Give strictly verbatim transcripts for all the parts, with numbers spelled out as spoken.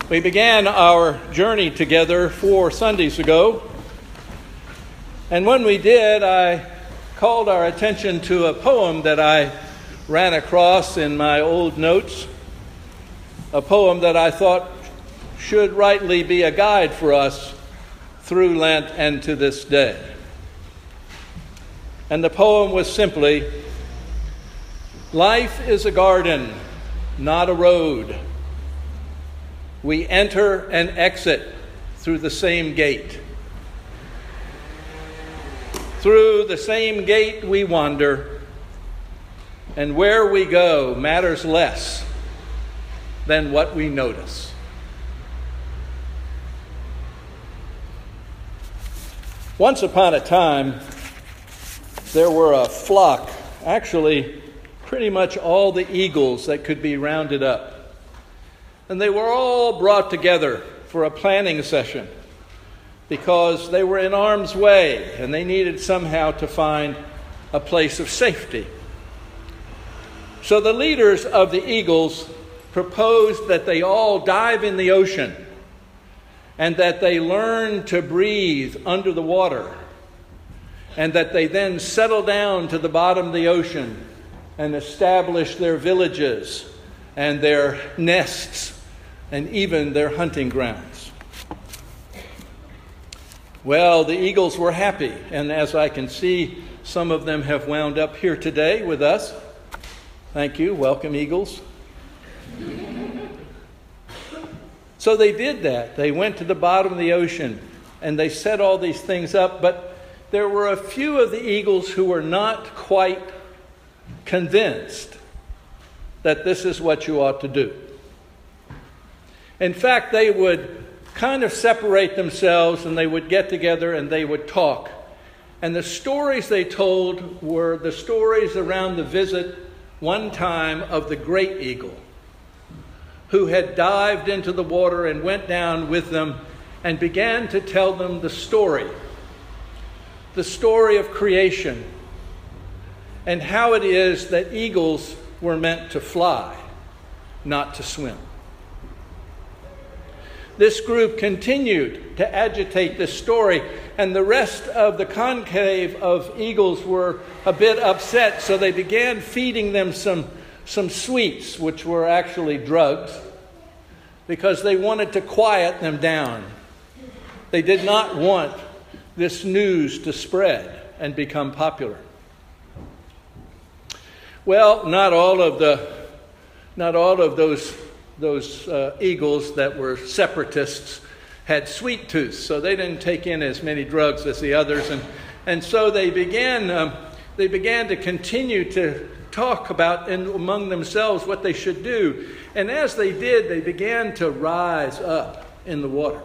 We began our journey together four Sundays ago, and when we did, I called our attention to a poem that I ran across in my old notes, a poem that I thought should rightly be a guide for us through Lent and to this day. And the poem was simply, "Life is a garden, not a road. We enter and exit through the same gate. Through the same gate we wander, and where we go matters less than what we notice." Once upon a time, there were a flock, actually pretty much all the eagles that could be rounded up. And they were all brought together for a planning session because they were in harm's way and they needed somehow to find a place of safety. So the leaders of the eagles proposed that they all dive in the ocean and that they learn to breathe under the water, and that they then settle down to the bottom of the ocean and establish their villages and their nests and even their hunting grounds. Well, the eagles were happy, and as I can see, some of them have wound up here today with us. Thank you. Welcome, eagles. So they did that. They went to the bottom of the ocean and they set all these things up, but there were a few of the eagles who were not quite convinced that this is what you ought to do. In fact, they would kind of separate themselves and they would get together and they would talk. And the stories they told were the stories around the visit one time of the great eagle, who had dived into the water and went down with them and began to tell them the story, the story of creation, and how it is that eagles were meant to fly, not to swim. This group continued to agitate this story, and the rest of the conclave of eagles were a bit upset, so they began feeding them some, some sweets, which were actually drugs, because they wanted to quiet them down. They did not want this news to spread and become popular. Well, not all of the, not all of those those uh, eagles that were separatists had sweet tooth, so they didn't take in as many drugs as the others, and and so they began um, they began to continue to talk about in, among themselves what they should do, and as they did, they began to rise up in the water.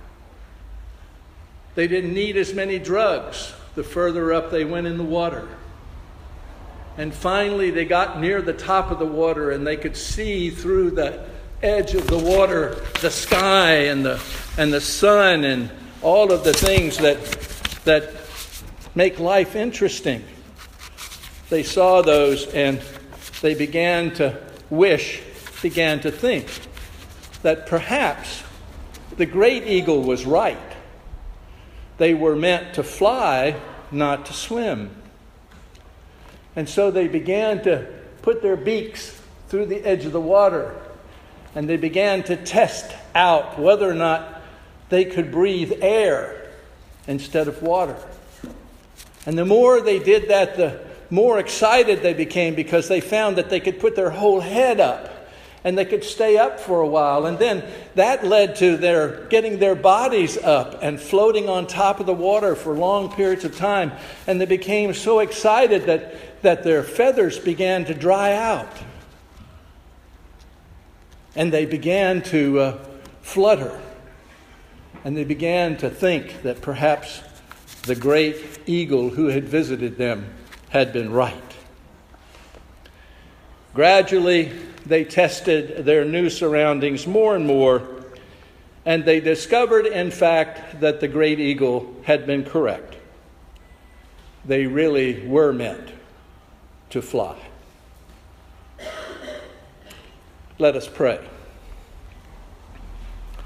They didn't need as many drugs the further up they went in the water. And finally, they got near the top of the water and they could see through the edge of the water the sky and the and the sun and all of the things that that make life interesting. They saw those and they began to wish, began to think that perhaps the great eagle was right. They were meant to fly, not to swim. And so they began to put their beaks through the edge of the water, and they began to test out whether or not they could breathe air instead of water. And the more they did that, the more excited they became, because they found that they could put their whole head up and they could stay up for a while. And then that led to their getting their bodies up and floating on top of the water for long periods of time. And they became so excited that, that their feathers began to dry out. And they began to uh, flutter. And they began to think that perhaps the great eagle who had visited them had been right. Gradually, they tested their new surroundings more and more, and they discovered, in fact, that the great eagle had been correct. They really were meant to fly. Let us pray.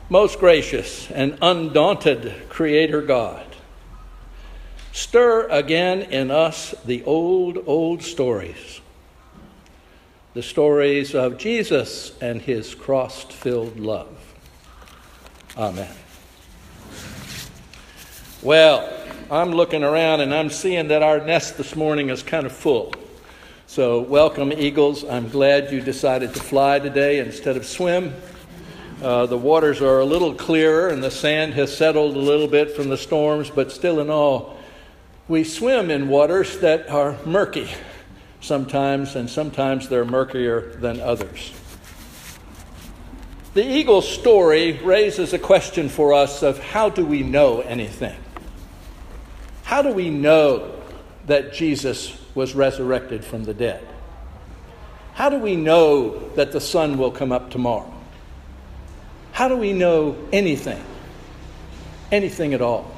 Most gracious and undaunted Creator God, stir again in us the old, old stories. The stories of Jesus and his cross-filled love. Amen. Well, I'm looking around and I'm seeing that our nest this morning is kind of full. So welcome, eagles. I'm glad you decided to fly today instead of swim. Uh, the waters are a little clearer and the sand has settled a little bit from the storms, but still in all, we swim in waters that are murky sometimes, and sometimes they're murkier than others. The eagle's story raises a question for us of how do we know anything? How do we know that Jesus was resurrected from the dead? How do we know that the sun will come up tomorrow? How do we know anything? Anything at all?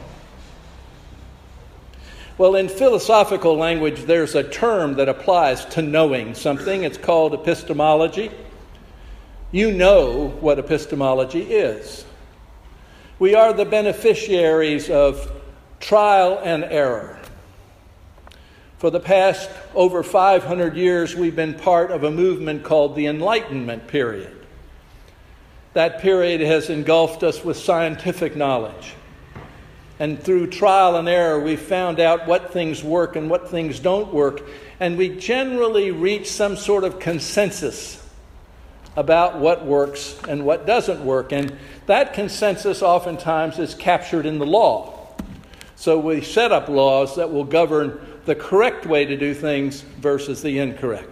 Well, in philosophical language, there's a term that applies to knowing something. It's called epistemology. You know what epistemology is. We are the beneficiaries of trial and error. For the past over five hundred years, we've been part of a movement called the Enlightenment period. That period has engulfed us with scientific knowledge. And through trial and error, we found out what things work and what things don't work. And we generally reach some sort of consensus about what works and what doesn't work. And that consensus oftentimes is captured in the law. So we set up laws that will govern the correct way to do things versus the incorrect.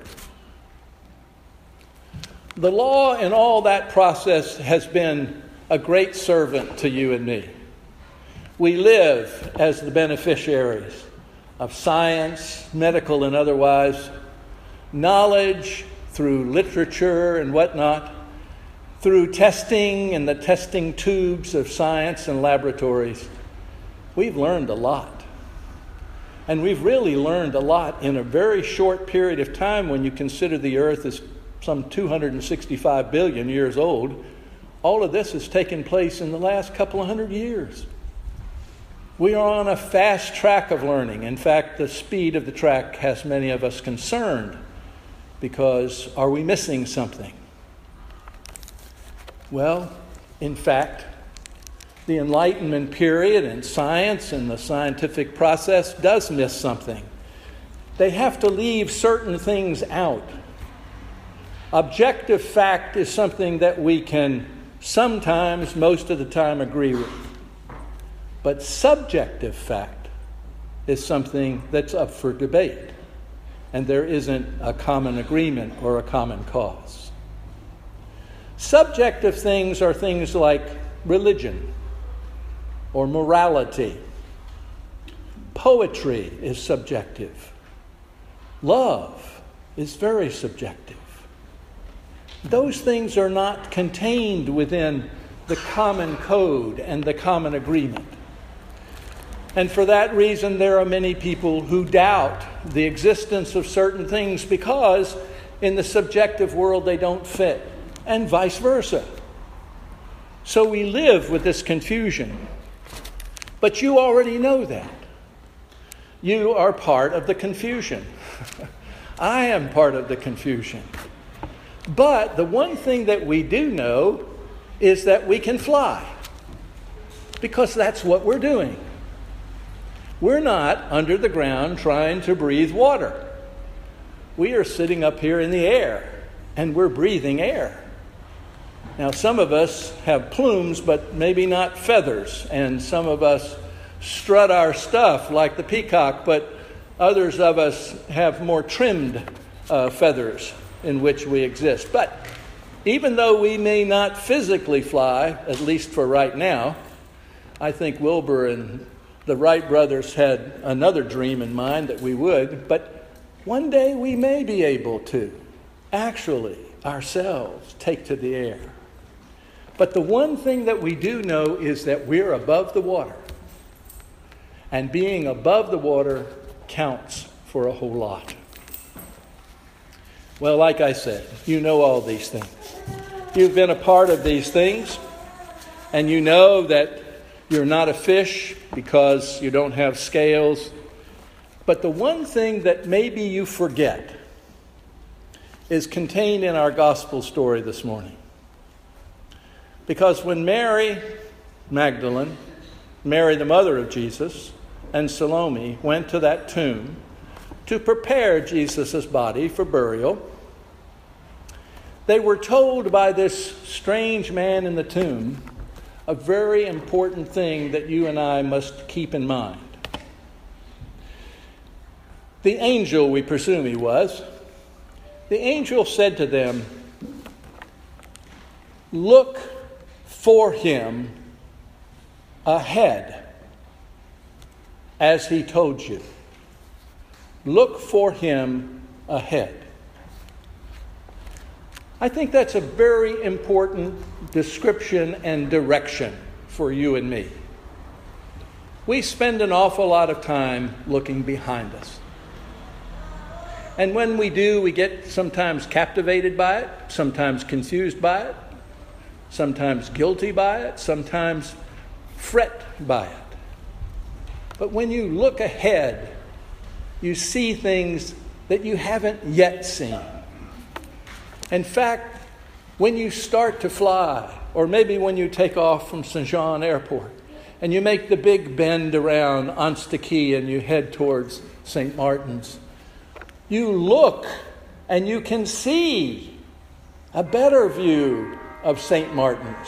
The law in all that process has been a great servant to you and me. We live as the beneficiaries of science, medical and otherwise, knowledge through literature and whatnot, through testing and the testing tubes of science and laboratories. We've learned a lot. And we've really learned a lot in a very short period of time when you consider the earth is some two hundred sixty-five billion years old. All of this has taken place in the last couple of hundred years. We are on a fast track of learning. In fact, the speed of the track has many of us concerned because are we missing something? Well, in fact, the Enlightenment period and science and the scientific process does miss something. They have to leave certain things out. Objective fact is something that we can sometimes, most of the time, agree with. But subjective fact is something that's up for debate. And there isn't a common agreement or a common cause. Subjective things are things like religion or morality. Poetry is subjective. Love is very subjective. Those things are not contained within the common code and the common agreement. And for that reason, there are many people who doubt the existence of certain things because in the subjective world they don't fit, and vice versa. So we live with this confusion. But you already know that. You are part of the confusion. I am part of the confusion. But the one thing that we do know is that we can fly. Because that's what we're doing. We're not under the ground trying to breathe water. We are sitting up here in the air, and we're breathing air. Now, some of us have plumes, but maybe not feathers. And some of us strut our stuff like the peacock, but others of us have more trimmed uh, feathers in which we exist. But even though we may not physically fly, at least for right now, I think Wilbur and the Wright brothers had another dream in mind that we would, but one day we may be able to actually ourselves take to the air. But the one thing that we do know is that we're above the water. And being above the water counts for a whole lot. Well, like I said, you know all these things. You've been a part of these things. And you know that you're not a fish because you don't have scales. But the one thing that maybe you forget is contained in our gospel story this morning. Because when Mary Magdalene, Mary the mother of Jesus, and Salome went to that tomb to prepare Jesus' body for burial, they were told by this strange man in the tomb a very important thing that you and I must keep in mind. The angel, we presume he was, the angel said to them, "Look for him ahead, as he told you." Look for him ahead. I think that's a very important description and direction for you and me. We spend an awful lot of time looking behind us. And when we do, we get sometimes captivated by it, sometimes confused by it, sometimes guilty by it, sometimes fret by it. But when you look ahead, you see things that you haven't yet seen. In fact, when you start to fly, or maybe when you take off from Saint Jean Airport, and you make the big bend around Anstey and you head towards Saint Martin's, you look and you can see a better view of Saint Martin's.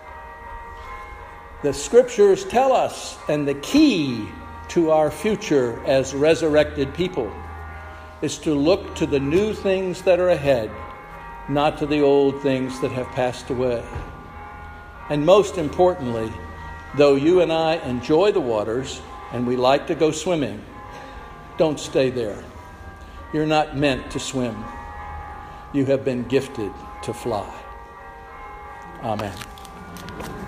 The scriptures tell us, and the key to our future as resurrected people is to look to the new things that are ahead, not to the old things that have passed away. And most importantly, though you and I enjoy the waters and we like to go swimming, don't stay there. You're not meant to swim. You have been gifted to fly. Amen.